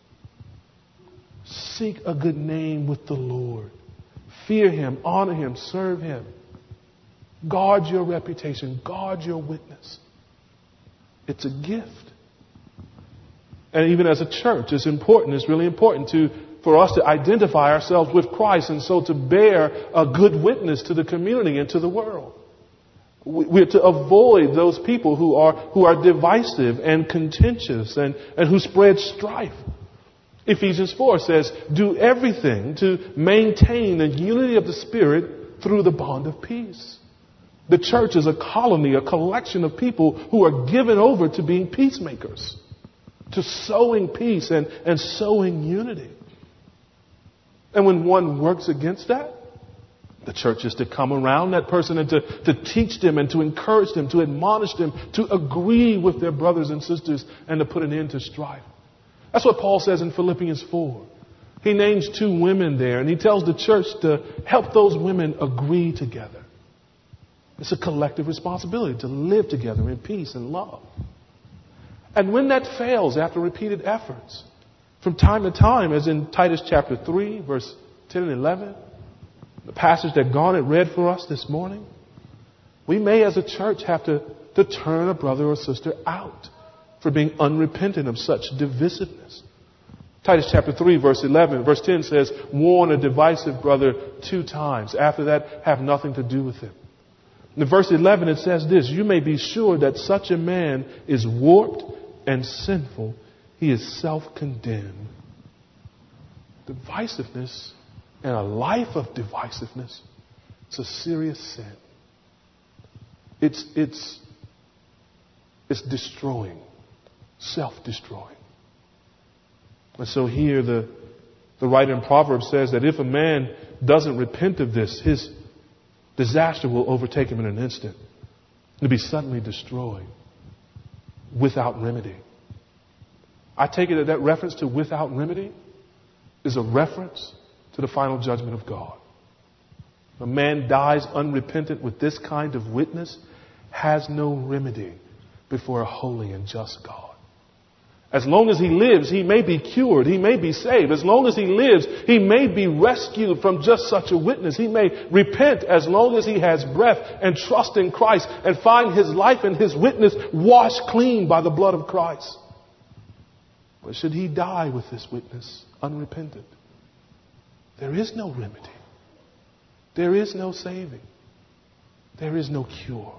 Seek a good name with the Lord. Fear Him, honor Him, serve Him. Guard your reputation. Guard your witness. It's a gift. And even as a church, it's important. It's really important for us to identify ourselves with Christ and so to bear a good witness to the community and to the world. We're to avoid those people who are divisive and contentious and who spread strife. Ephesians 4 says, do everything to maintain the unity of the Spirit through the bond of peace. The church is a colony, a collection of people who are given over to being peacemakers, to sowing peace and sowing unity. And when one works against that, the church is to come around that person and to teach them and to encourage them, to admonish them, to agree with their brothers and sisters and to put an end to strife. That's what Paul says in Philippians 4. He names 2 women there and he tells the church to help those women agree together. It's a collective responsibility to live together in peace and love. And when that fails after repeated efforts, from time to time, as in Titus chapter 3, verse 10 and 11, the passage that Garnet read for us this morning, we may as a church have to turn a brother or sister out for being unrepentant of such divisiveness. Titus chapter 3 verse 11, verse 10 says, warn a divisive brother 2 times. After that, have nothing to do with him. In verse 11 it says this, you may be sure that such a man is warped and sinful. He is self-condemned. Divisiveness and a life of divisiveness, it's a serious sin. It's destroying. Self-destroying. And so here the writer in Proverbs says that if a man doesn't repent of this, his disaster will overtake him in an instant. He'll be suddenly destroyed without remedy. I take it that reference to without remedy is a reference to the final judgment of God. A man dies unrepentant with this kind of witness has no remedy before a holy and just God. As long as he lives, he may be cured. He may be saved. As long as he lives, he may be rescued from just such a witness. He may repent as long as he has breath and trust in Christ and find his life and his witness washed clean by the blood of Christ. But should he die with this witness unrepentant, there is no remedy. There is no saving. There is no cure.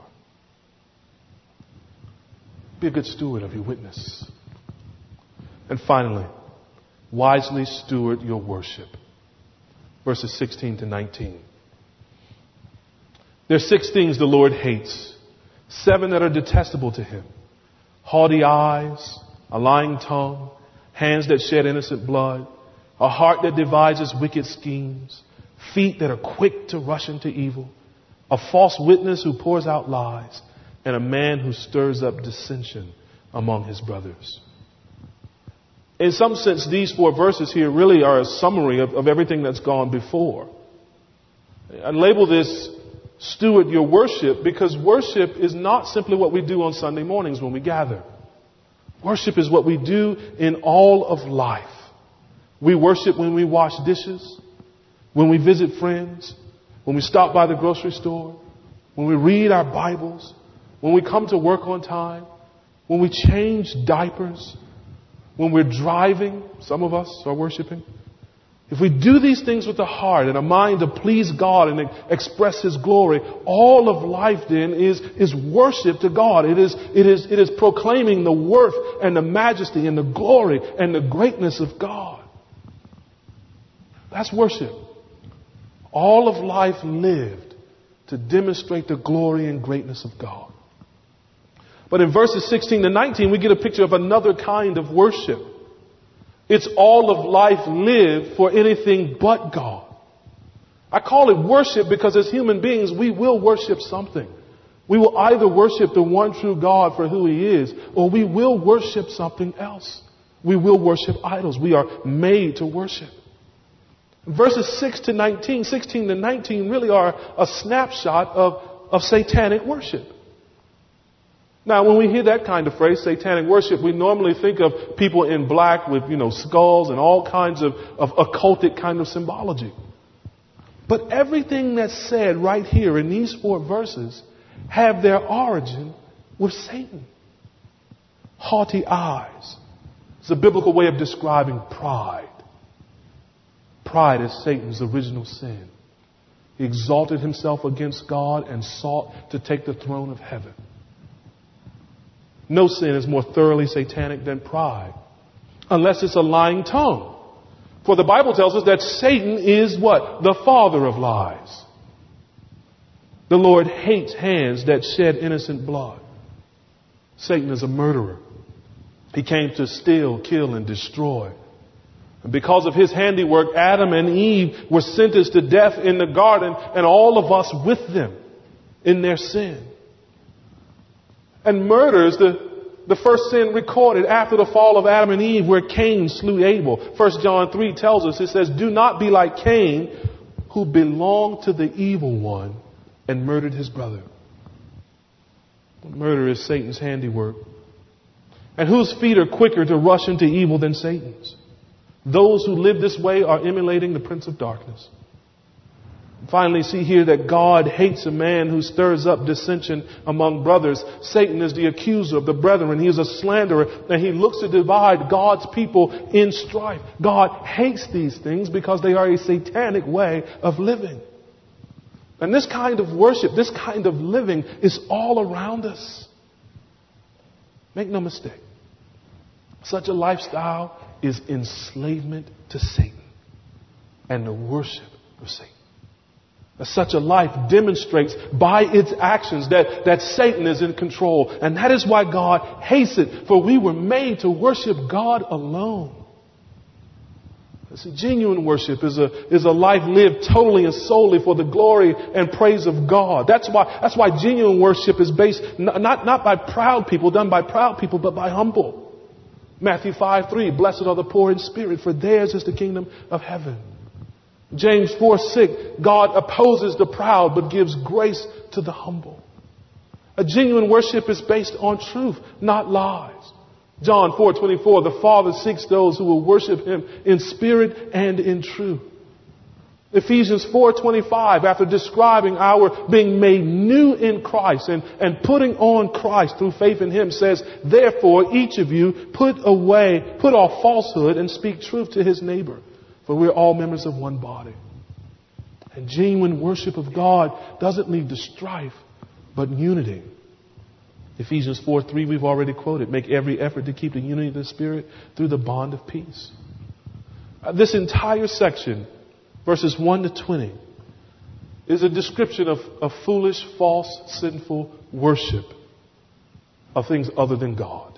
Be a good steward of your witness. And finally, wisely steward your worship. Verses 16 to 19. There are 6 things the Lord hates, 7 that are detestable to Him. Haughty eyes, a lying tongue, hands that shed innocent blood, a heart that devises wicked schemes, feet that are quick to rush into evil, a false witness who pours out lies, and a man who stirs up dissension among his brothers. In some sense, these 4 verses here really are a summary of everything that's gone before. I label this Steward Your Worship because worship is not simply what we do on Sunday mornings when we gather. Worship is what we do in all of life. We worship when we wash dishes, when we visit friends, when we stop by the grocery store, when we read our Bibles, when we come to work on time, when we change diapers, when we're driving. Some of us are worshiping. If we do these things with a heart and a mind to please God and express His glory, all of life then is worship to God. It is proclaiming the worth and the majesty and the glory and the greatness of God. That's worship. All of life lived to demonstrate the glory and greatness of God. But in verses 16 to 19, we get a picture of another kind of worship. It's all of life lived for anything but God. I call it worship because as human beings, we will worship something. We will either worship the one true God for who He is, or we will worship something else. We will worship idols. We are made to worship. Verses 16 to 19 really are a snapshot of satanic worship. Now, when we hear that kind of phrase, satanic worship, we normally think of people in black with, skulls and all kinds of occultic kind of symbology. But everything that's said right here in these 4 verses have their origin with Satan. Haughty eyes. It's a biblical way of describing pride. Pride is Satan's original sin. He exalted himself against God and sought to take the throne of heaven. No sin is more thoroughly satanic than pride, unless it's a lying tongue. For the Bible tells us that Satan is what? The father of lies. The Lord hates hands that shed innocent blood. Satan is a murderer. He came to steal, kill, and destroy. And because of his handiwork, Adam and Eve were sentenced to death in the garden, and all of us with them in their sin. And murder is the first sin recorded after the fall of Adam and Eve, where Cain slew Abel. 1 John 3 tells us, it says, do not be like Cain, who belonged to the evil one and murdered his brother. Murder is Satan's handiwork. And whose feet are quicker to rush into evil than Satan's? Those who live this way are emulating the prince of darkness. Finally, see here that God hates a man who stirs up dissension among brothers. Satan is the accuser of the brethren. He is a slanderer, and he looks to divide God's people in strife. God hates these things because they are a satanic way of living. And this kind of worship, this kind of living is all around us. Make no mistake. Such a lifestyle is enslavement to Satan and the worship of Satan. Such a life demonstrates by its actions that Satan is in control. And that is why God hates it. For we were made to worship God alone. See, genuine worship is a life lived totally and solely for the glory and praise of God. That's why genuine worship is based not by proud people, done by proud people, but by humble. Matthew 5:3, blessed are the poor in spirit, for theirs is the kingdom of heaven. James 4:6, God opposes the proud but gives grace to the humble. A genuine worship is based on truth, not lies. John 4:24, the Father seeks those who will worship Him in spirit and in truth. Ephesians 4:25, after describing our being made new in Christ and putting on Christ through faith in Him, says, therefore each of you put off falsehood and speak truth to his neighbor. For we're all members of one body. And genuine worship of God doesn't lead to strife, but unity. Ephesians 4:3 we've already quoted. Make every effort to keep the unity of the Spirit through the bond of peace. This entire section, verses 1 to 20, is a description of foolish, false, sinful worship of things other than God.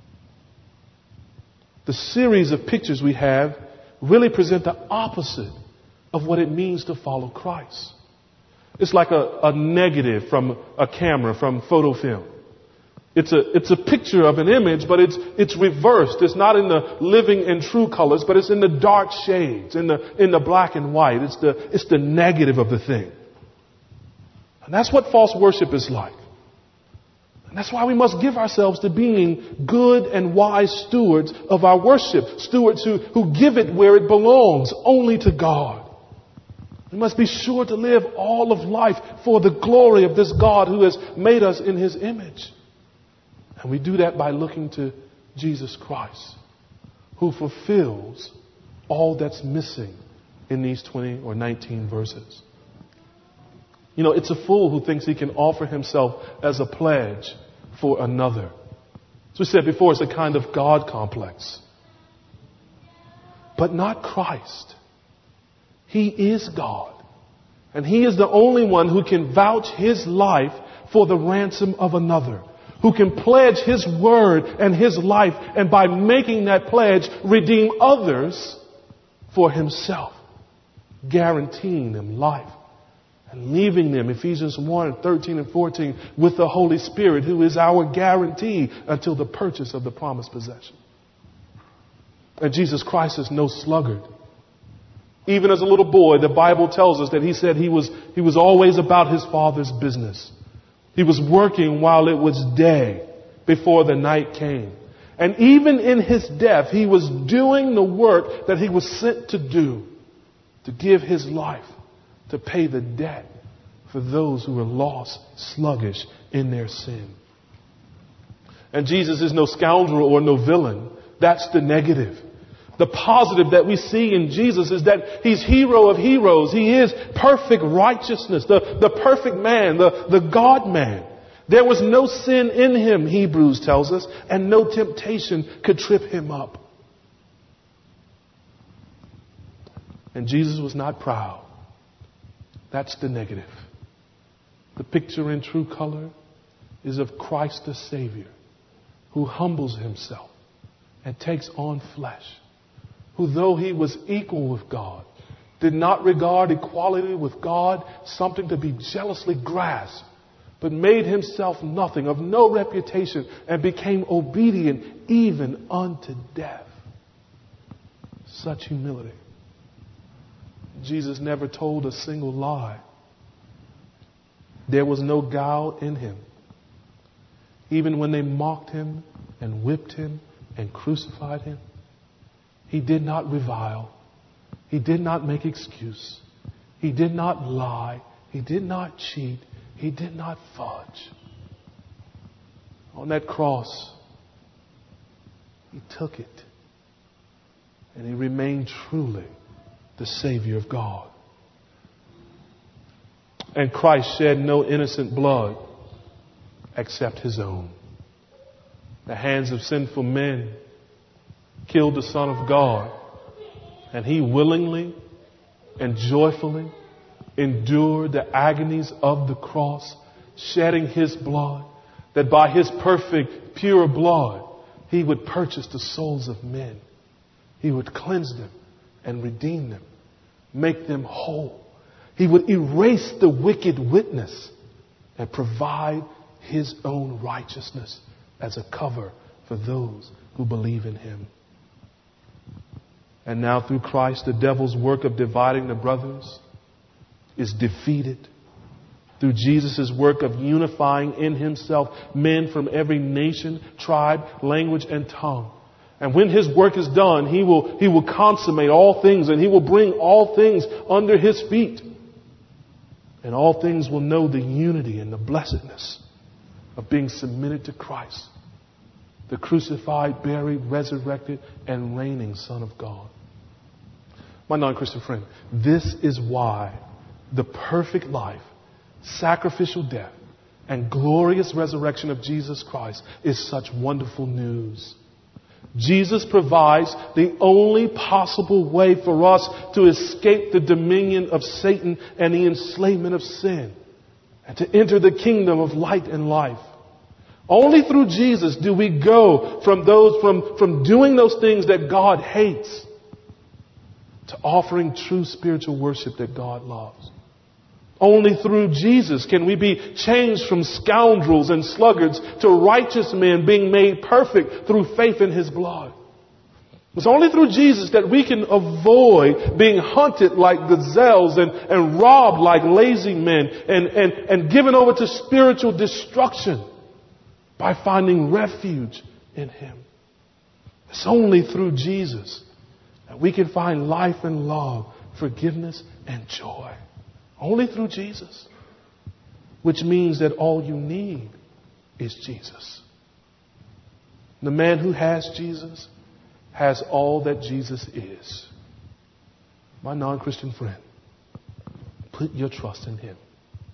The series of pictures we have really present the opposite of what it means to follow Christ. It's like a negative from a camera, from photo film. It's a picture of an image, but it's reversed. It's not in the living and true colors, but it's in the dark shades, in the black and white. It's the negative of the thing. And that's what false worship is like. And that's why we must give ourselves to being good and wise stewards of our worship. Stewards who give it where it belongs, only to God. We must be sure to live all of life for the glory of this God who has made us in His image. And we do that by looking to Jesus Christ, who fulfills all that's missing in these 20 or 19 verses. You know, it's a fool who thinks he can offer himself as a pledge for another. As we said before, it's a kind of God complex. But not Christ. He is God. And He is the only one who can vouch His life for the ransom of another, who can pledge His word and His life, and by making that pledge, redeem others for Himself, guaranteeing them life and leaving them, Ephesians 1, 13 and 14, with the Holy Spirit, who is our guarantee until the purchase of the promised possession. And Jesus Christ is no sluggard. Even as a little boy, the Bible tells us that He said He was always about His Father's business. He was working while it was day before the night came. And even in His death, He was doing the work that He was sent to do, to give His life, to pay the debt for those who were lost, sluggish in their sin. And Jesus is no scoundrel or no villain. That's the negative. The positive that we see in Jesus is that He's hero of heroes. He is perfect righteousness, the perfect man, the God man. There was no sin in Him, Hebrews tells us, and no temptation could trip Him up. And Jesus was not proud. That's the negative. The picture in true color is of Christ the Savior, who humbles Himself and takes on flesh, who, though He was equal with God, did not regard equality with God something to be jealously grasped, but made Himself nothing, of no reputation, and became obedient even unto death. Such humility. Jesus never told a single lie. There was no guile in Him. Even when they mocked Him and whipped Him and crucified Him, He did not revile. He did not make excuse. He did not lie. He did not cheat. He did not fudge. On that cross, He took it. And He remained truly the Savior of God. And Christ shed no innocent blood except His own. The hands of sinful men killed the Son of God, and He willingly and joyfully endured the agonies of the cross, shedding His blood, that by His perfect, pure blood, He would purchase the souls of men. He would cleanse them and redeem them, make them whole. He would erase the wicked witness and provide His own righteousness as a cover for those who believe in Him. And now through Christ, the devil's work of dividing the brothers is defeated. Through Jesus' work of unifying in Himself men from every nation, tribe, language, and tongue. And when His work is done, He will consummate all things, and He will bring all things under His feet. And all things will know the unity and the blessedness of being submitted to Christ, the crucified, buried, resurrected, and reigning Son of God. My non-Christian friend, this is why the perfect life, sacrificial death, and glorious resurrection of Jesus Christ is such wonderful news. Jesus provides the only possible way for us to escape the dominion of Satan and the enslavement of sin, and to enter the kingdom of light and life. Only through Jesus do we go from doing those things that God hates to offering true spiritual worship that God loves. Only through Jesus can we be changed from scoundrels and sluggards to righteous men being made perfect through faith in His blood. It's only through Jesus that we can avoid being hunted like gazelles and robbed like lazy men and given over to spiritual destruction by finding refuge in Him. It's only through Jesus that we can find life and love, forgiveness and joy. Only through Jesus. Which means that all you need is Jesus. The man who has Jesus has all that Jesus is. My non-Christian friend, put your trust in Him.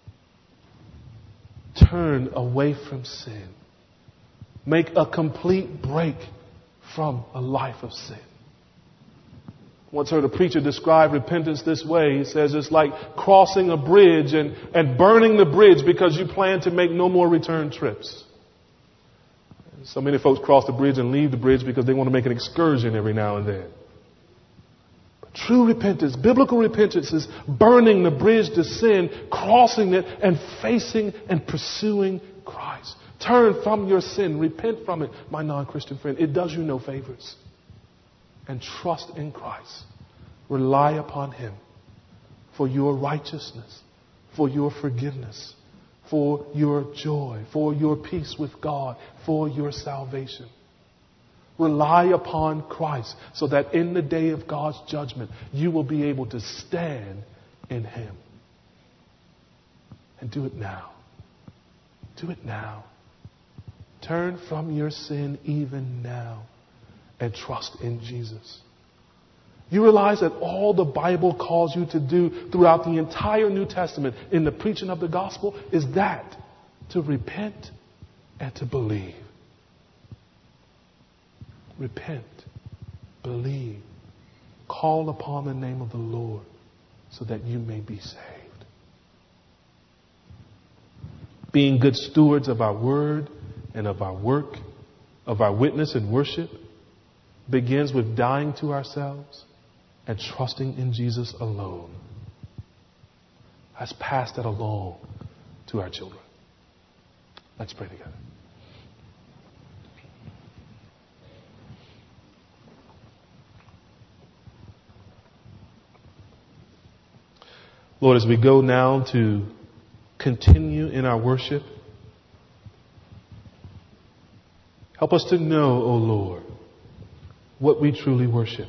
Turn away from sin. Make a complete break from a life of sin. Once heard a preacher describe repentance this way. He says it's like crossing a bridge and burning the bridge because you plan to make no more return trips. So many folks cross the bridge and leave the bridge because they want to make an excursion every now and then. But true repentance, biblical repentance, is burning the bridge to sin, crossing it, and facing and pursuing Christ. Turn from your sin. Repent from it, my non-Christian friend. It does you no favors. And trust in Christ. Rely upon Him for your righteousness, for your forgiveness, for your joy, for your peace with God, for your salvation. Rely upon Christ so that in the day of God's judgment, you will be able to stand in Him. And do it now. Do it now. Turn from your sin even now and trust in Jesus. You realize that all the Bible calls you to do throughout the entire New Testament in the preaching of the gospel is that, to repent and to believe. Repent, believe, call upon the name of the Lord so that you may be saved. Being good stewards of our word and of our work, of our witness and worship, begins with dying to ourselves and trusting in Jesus alone. Let's pass that along to our children. Let's pray together. Lord, as we go now to continue in our worship, help us to know, O Lord, what we truly worship.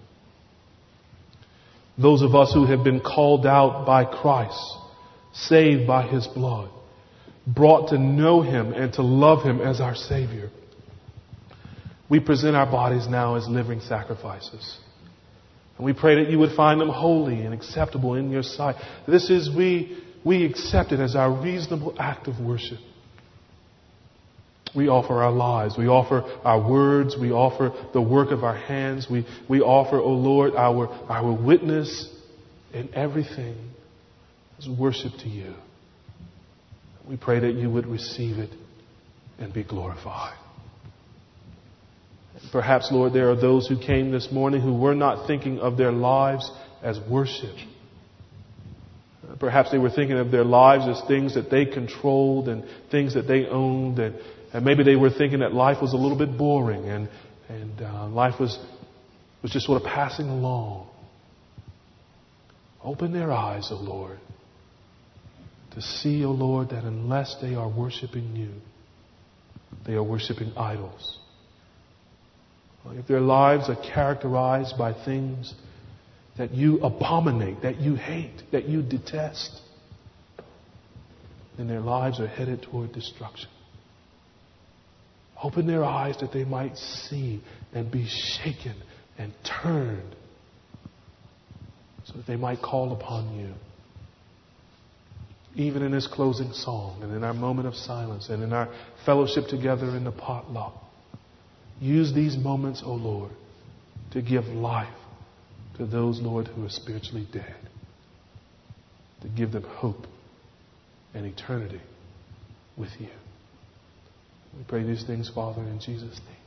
Those of us who have been called out by Christ, saved by His blood, brought to know Him and to love Him as our Savior. We present our bodies now as living sacrifices. And we pray that you would find them holy and acceptable in your sight. This is, we accept it as our reasonable act of worship. We offer our lives. We offer our words. We offer the work of our hands. We offer, O Lord, our witness in everything as worship to you. We pray that you would receive it and be glorified. Perhaps, Lord, there are those who came this morning who were not thinking of their lives as worship. Perhaps they were thinking of their lives as things that they controlled and things that they owned, and maybe they were thinking that life was a little bit boring and life was just sort of passing along. Open their eyes, O Lord, to see, O Lord, that unless they are worshiping you, they are worshiping idols. If their lives are characterized by things that you abominate, that you hate, that you detest, then their lives are headed toward destruction. Open their eyes that they might see and be shaken and turned so that they might call upon you. Even in this closing song and in our moment of silence and in our fellowship together in the potluck, use these moments, O Lord, to give life to those, Lord, who are spiritually dead, to give them hope and eternity with you. We pray these things, Father, in Jesus' name.